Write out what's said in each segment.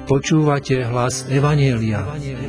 Počúvate hlas Evanjelia.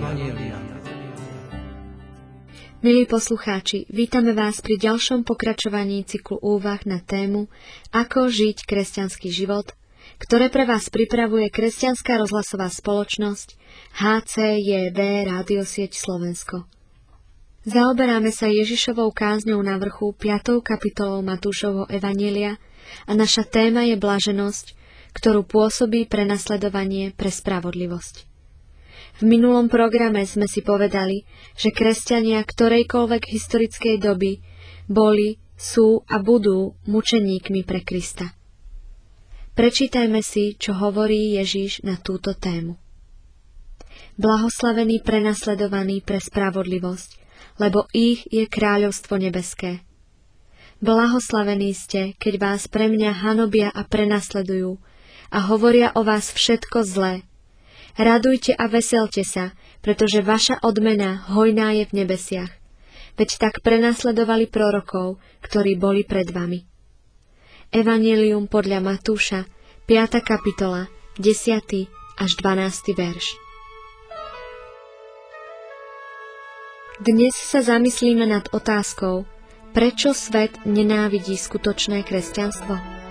Milí poslucháči, vítame vás pri ďalšom pokračovaní cyklu úvah na tému Ako žiť kresťanský život, ktoré pre vás pripravuje Kresťanská rozhlasová spoločnosť HCJV Rádiosieť Slovensko. Zaoberáme sa Ježišovou kázňou na vrchu 5. kapitolou Matúšovho Evanjelia a naša téma je blaženosť, ktorú pôsobí prenasledovanie pre spravodlivosť. V minulom programe sme si povedali, že kresťania ktorejkoľvek historickej doby boli, sú a budú mučeníkmi pre Krista. Prečítajme si, čo hovorí Ježiš na túto tému. Blahoslavení prenasledovaní pre spravodlivosť, lebo ich je kráľovstvo nebeské. Blahoslavení ste, keď vás pre mňa hanobia a prenasledujú a hovoria o vás všetko zlé. Radujte a veselte sa, pretože vaša odmena hojná je v nebesiach. Veď tak prenasledovali prorokov, ktorí boli pred vami. Evanjelium podľa Matúša, 5. kapitola, 10. až 12. verš. Dnes sa zamyslíme nad otázkou, prečo svet nenávidí skutočné kresťanstvo?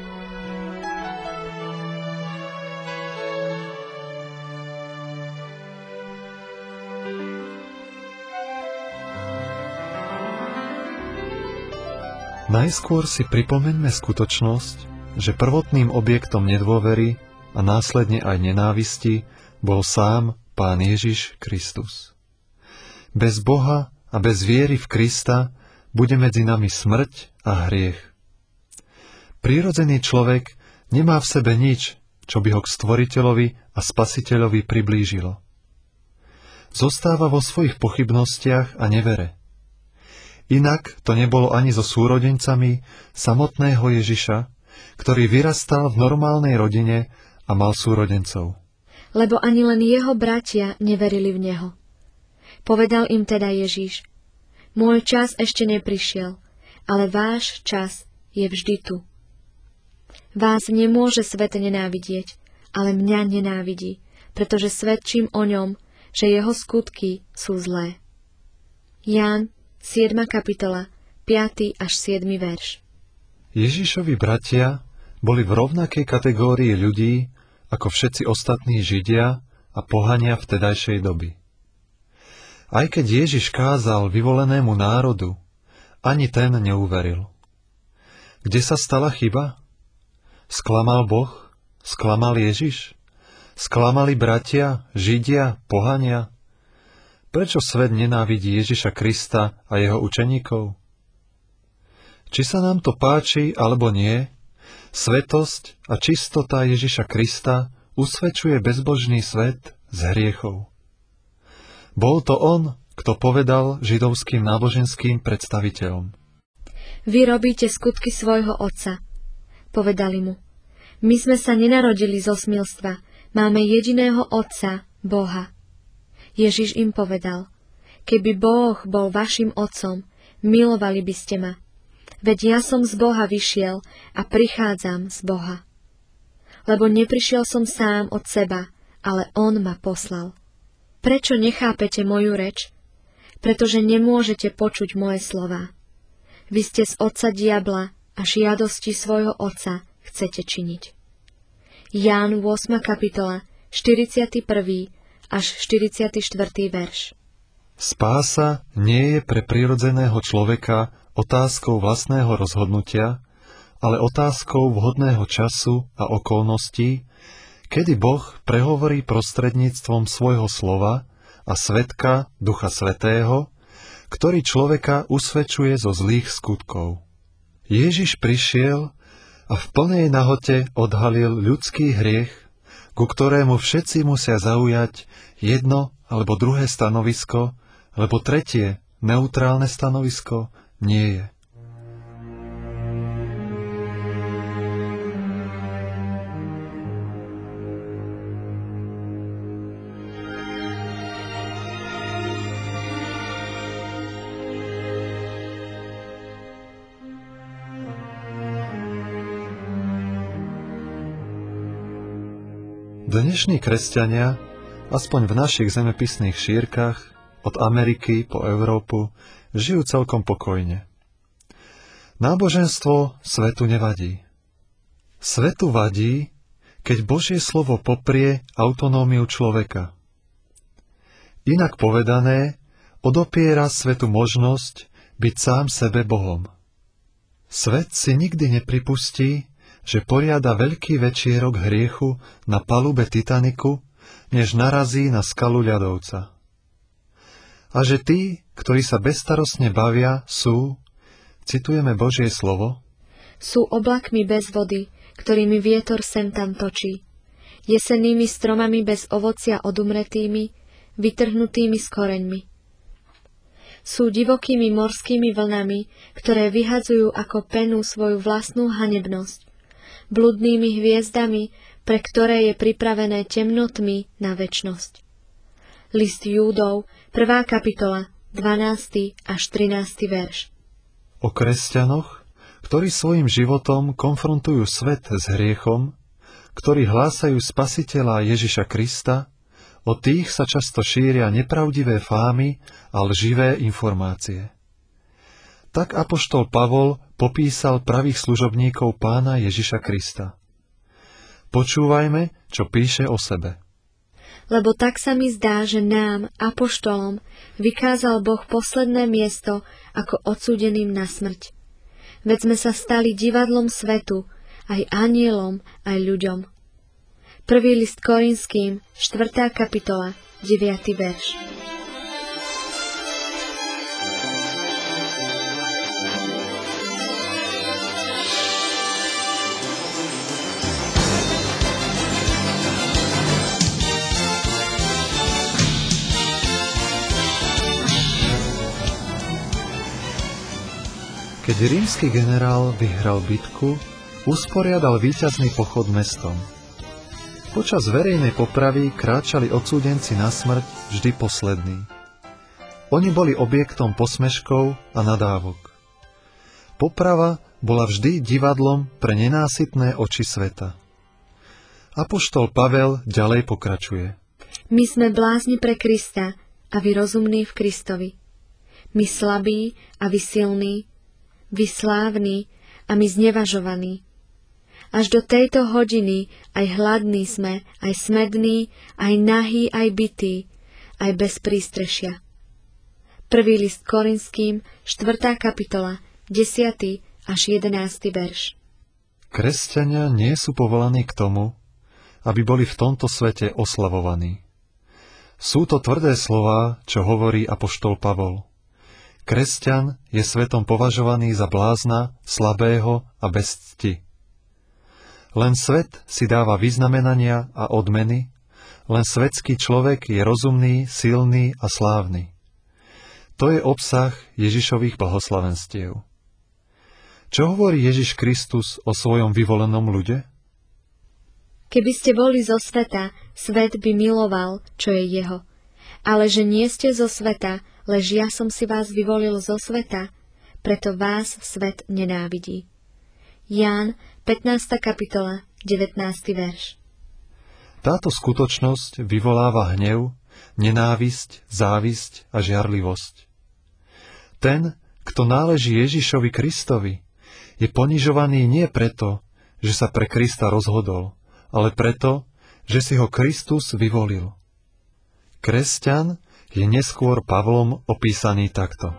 Najskôr si pripomeňme skutočnosť, že prvotným objektom nedôvery a následne aj nenávisti bol sám Pán Ježiš Kristus. Bez Boha a bez viery v Krista bude medzi nami smrť a hriech. Prirodzený človek nemá v sebe nič, čo by ho k Stvoriteľovi a Spasiteľovi priblížilo. Zostáva vo svojich pochybnostiach a nevere. Inak to nebolo ani so súrodencami samotného Ježiša, ktorý vyrastal v normálnej rodine a mal súrodencov. Lebo ani len jeho bratia neverili v neho. Povedal im teda Ježiš: Môj čas ešte neprišiel, ale váš čas je vždy tu. Vás nemôže svet nenávidieť, ale mňa nenávidí, pretože svedčím o ňom, že jeho skutky sú zlé. Ján, 7. kapitola, 5. až 7. verš. Ježišovi bratia boli v rovnakej kategórii ľudí ako všetci ostatní Židia a pohania vtedajšej doby. Aj keď Ježiš kázal vyvolenému národu, ani ten neuveril. Kde sa stala chyba? Sklamal Boh? Sklamal Ježiš? Sklamali bratia, Židia, pohania? Prečo svet nenávidí Ježiša Krista a jeho učeníkov? Či sa nám to páči alebo nie, svetosť a čistota Ježiša Krista usvedčuje bezbožný svet z hriechov. Bol to on, kto povedal židovským náboženským predstaviteľom: Vy robíte skutky svojho otca. Povedali mu: My sme sa nenarodili zo smilstva, máme jediného otca, Boha. Ježiš im povedal: Keby Boh bol vašim otcom, milovali by ste ma. Veď ja som z Boha vyšiel a prichádzam z Boha. Lebo neprišiel som sám od seba, ale On ma poslal. Prečo nechápete moju reč? Pretože nemôžete počuť moje slová. Vy ste z otca diabla a žiadosti svojho otca chcete činiť. Ján 8. kapitola, 41. až 44. verš. Spása nie je pre prirodzeného človeka otázkou vlastného rozhodnutia, ale otázkou vhodného času a okolností, kedy Boh prehovorí prostredníctvom svojho slova a svedka Ducha Svätého, ktorý človeka usvedčuje zo zlých skutkov. Ježiš prišiel a v plnej nahote odhalil ľudský hriech, ku ktorému všetci musia zaujať jedno alebo druhé stanovisko, lebo tretie, neutrálne stanovisko, nie je. Dnešní kresťania, aspoň v našich zemepisných šírkach, od Ameriky po Európu, žijú celkom pokojne. Náboženstvo svetu nevadí. Svetu vadí, keď Božie slovo poprie autonómiu človeka. Inak povedané, odopiera svetu možnosť byť sám sebe Bohom. Svet si nikdy nepripustí, že poriada veľký večierok hriechu na palube Titaniku, než narazí na skalu ľadovca. A že tí, ktorí sa bezstarostne bavia, sú, citujeme Božie slovo, sú oblakmi bez vody, ktorými vietor sem tam točí, jesennými stromami bez ovocia odumretými, vytrhnutými s koreňmi. Sú divokými morskými vlnami, ktoré vyhadzujú ako penu svoju vlastnú hanebnosť, bludnými hviezdami, pre ktoré je pripravené temnotmi na večnosť. List Júdov, 1. kapitola, 12. až 13. verš. O kresťanoch, ktorí svojim životom konfrontujú svet s hriechom, ktorí hlásajú Spasiteľa Ježiša Krista, o tých sa často šíria nepravdivé fámy a lživé informácie. Tak apoštol Pavol popísal pravých služobníkov Pána Ježiša Krista. Počúvajme, čo píše o sebe. Lebo tak sa mi zdá, že nám, apoštolom, vykázal Boh posledné miesto ako odsúdeným na smrť. Veď sme sa stali divadlom svetu, aj anielom, aj ľuďom. 1. list Korinským, 4. kapitola, 9. verš. Keď rímsky generál vyhral bitku, usporiadal víťazný pochod mestom. Počas verejnej popravy kráčali odsúdenci na smrť vždy poslední. Oni boli objektom posmeškov a nadávok. Poprava bola vždy divadlom pre nenásytné oči sveta. Apoštol Pavel ďalej pokračuje. My sme blázni pre Krista a vy rozumní v Kristovi. My slabí a vy silní, vy slávni a my znevažovaní. Až do tejto hodiny aj hladní sme, aj smední, aj nahí, aj bití, aj bez prístrešia. 1. list Korinským, 4. kapitola, 10. až 11. verš. Kresťania nie sú povolaní k tomu, aby boli v tomto svete oslavovaní. Sú to tvrdé slová, čo hovorí apoštol Pavol. Kresťan je svetom považovaný za blázna, slabého a bez cti. Len svet si dáva vyznamenania a odmeny, len svetský človek je rozumný, silný a slávny. To je obsah Ježišových blahoslavenstiev. Čo hovorí Ježiš Kristus o svojom vyvolenom ľude? Keby ste boli zo sveta, svet by miloval, čo je jeho. Ale že nie ste zo sveta, lež ja som si vás vyvolil zo sveta, preto vás svet nenávidí. Ján, 15. kapitola, 19. verš. Táto skutočnosť vyvoláva hnev, nenávisť, závisť a žiarlivosť. Ten, kto náleží Ježišovi Kristovi, je ponižovaný nie preto, že sa pre Krista rozhodol, ale preto, že si ho Kristus vyvolil. Kresťan je neskôr Pavlom opísaný takto.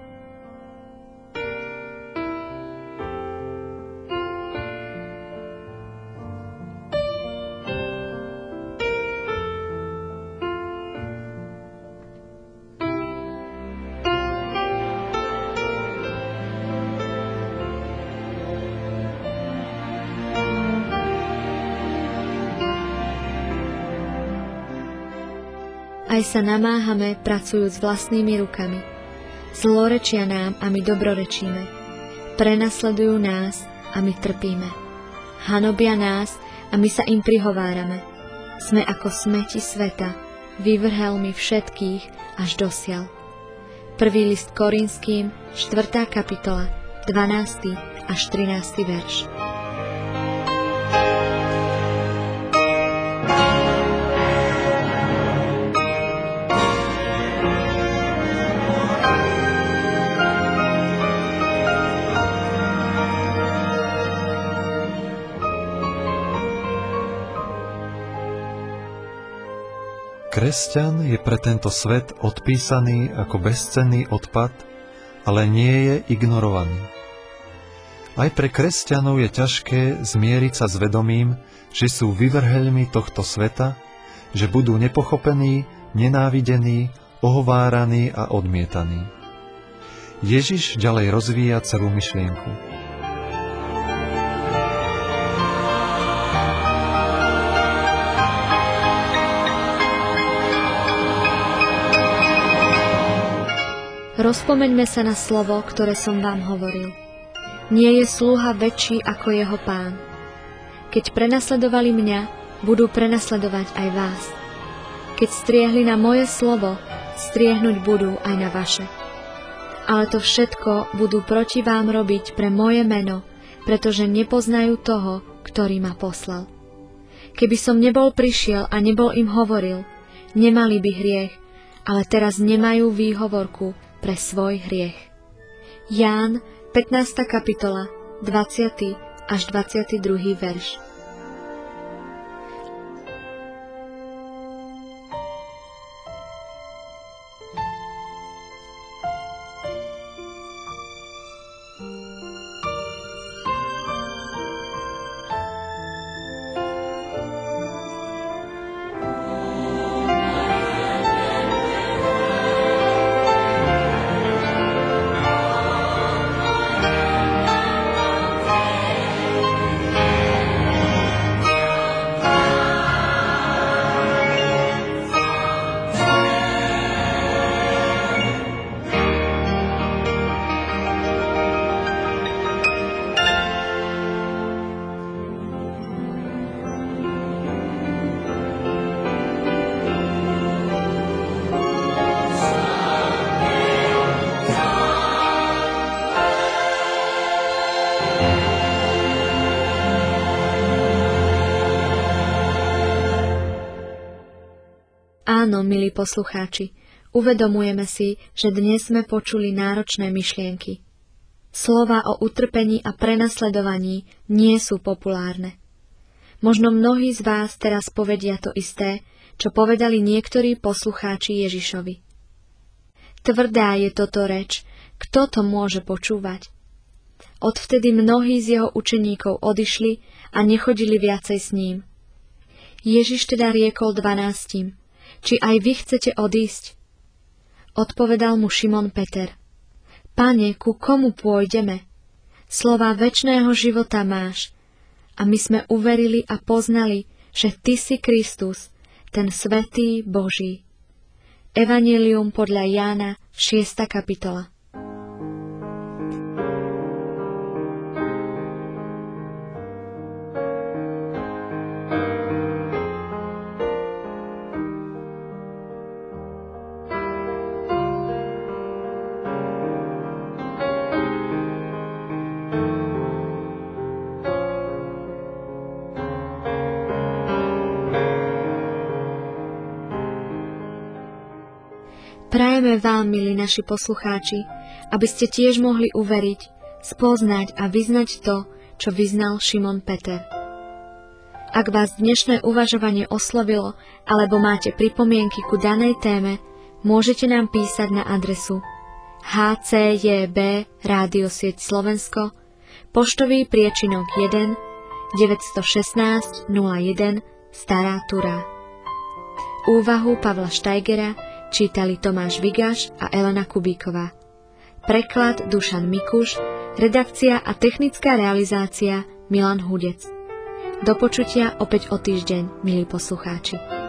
Aj sa namáhame, pracujúc vlastnými rukami. Zlorečia nám a my dobrorečíme. Prenasledujú nás a my trpíme. Hanobia nás a my sa im prihovárame. Sme ako smeti sveta, vyvrhelmi všetkých až dosiaľ. 1. list Korinským, 4. kapitola, 12. až 13. verš. Kresťan je pre tento svet odpísaný ako bezcenný odpad, ale nie je ignorovaný. Aj pre kresťanov je ťažké zmieriť sa s vedomím, že sú vyvrheľmi tohto sveta, že budú nepochopení, nenávidení, ohováraní a odmietaní. Ježiš ďalej rozvíja celú myšlienku. Rozpomeňme sa na slovo, ktoré som vám hovoril. Nie je slúha väčší ako jeho pán. Keď prenasledovali mňa, budú prenasledovať aj vás. Keď striehli na moje slovo, striehnúť budú aj na vaše. Ale to všetko budú proti vám robiť pre moje meno, pretože nepoznajú toho, ktorý ma poslal. Keby som nebol prišiel a nebol im hovoril, nemali by hriech, ale teraz nemajú výhovorku pre svoj hriech. Ján, 15. kapitola, 20. až 22. verš. Áno, milí poslucháči, uvedomujeme si, že dnes sme počuli náročné myšlienky. Slová o utrpení a prenasledovaní nie sú populárne. Možno mnohí z vás teraz povedia to isté, čo povedali niektorí poslucháči Ježišovi. Tvrdá je toto reč, kto to môže počúvať? Odvtedy mnohí z jeho učeníkov odišli a nechodili viacej s ním. Ježiš teda riekol 12. Či aj vy chcete odísť? Odpovedal mu Šimon Peter. Pane, ku komu pôjdeme? Slová večného života máš. A my sme uverili a poznali, že ty si Kristus, ten svätý Boží. Evanjelium podľa Jána, 6. kapitola. Prajeme vám, milí naši poslucháči, aby ste tiež mohli uveriť, spoznať a vyznať to, čo vyznal Šimon Peter. Ak vás dnešné uvažovanie oslovilo, alebo máte pripomienky ku danej téme, môžete nám písať na adresu HCJB Rádiosieť Slovensko, poštový priečinok 1 916 01 Stará Turá. Úvahu Pavla Štajgera čítali Tomáš Vigaš a Elena Kubíková. Preklad Dušan Mikuš, redakcia a technická realizácia Milan Hudec. Do počutia opäť o týždeň, milí poslucháči.